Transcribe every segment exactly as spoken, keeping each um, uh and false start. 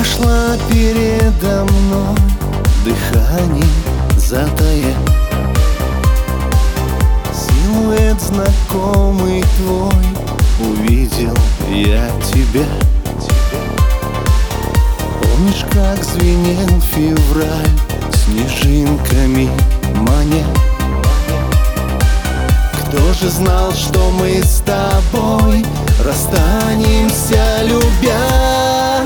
Прошла передо мной, дыхание затая. Силуэт знакомый твой, увидел я тебя. Помнишь, как звенел февраль, снежинками маня? Кто же знал, что мы с тобой расстанемся, любя?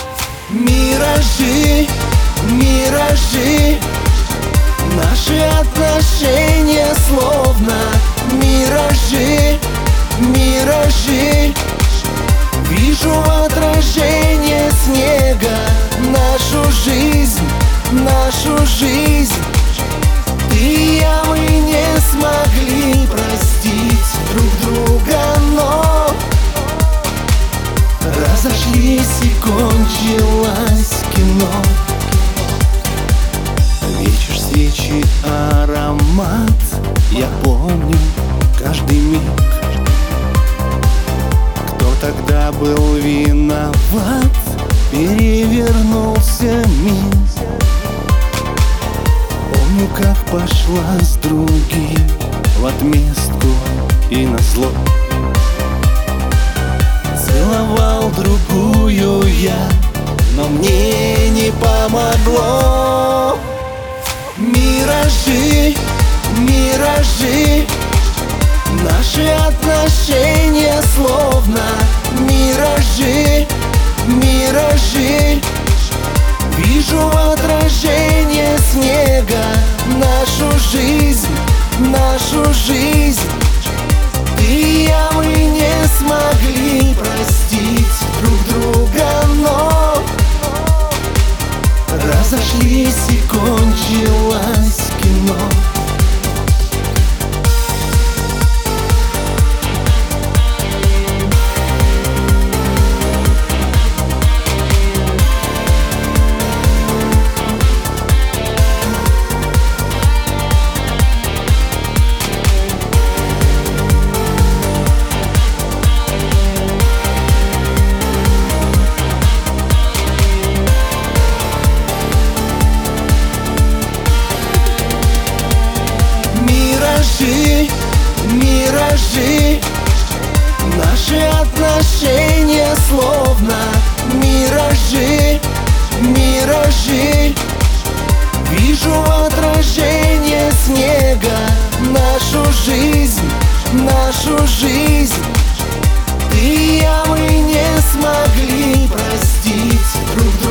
Миражи, миражи, наши отношения словно миражи, миражи. Вижу отражение снега, нашу жизнь, нашу жизнь. Ты и я, мы не смогли простить друг друга, но разошлись и кончилось кино. Вечер, свечи, аромат, я помню каждый миг. Кто тогда был виноват, перевернулся мир. Помню, как пошла с другим в отместку и назло. Целовал другую я, но мне не помогло. Миражи, миражи, наши отношения словно миражи, миражи. Вижу отражение снега, нашу жизнь, нашу жизнь. Ты и я, мы не смогли простить друг друга, но разошлись и кончилось кино. Миражи, миражи, наши отношения словно миражи, миражи. Вижу отражение снега, нашу жизнь, нашу жизнь. Ты и я, мы не смогли простить друг друга.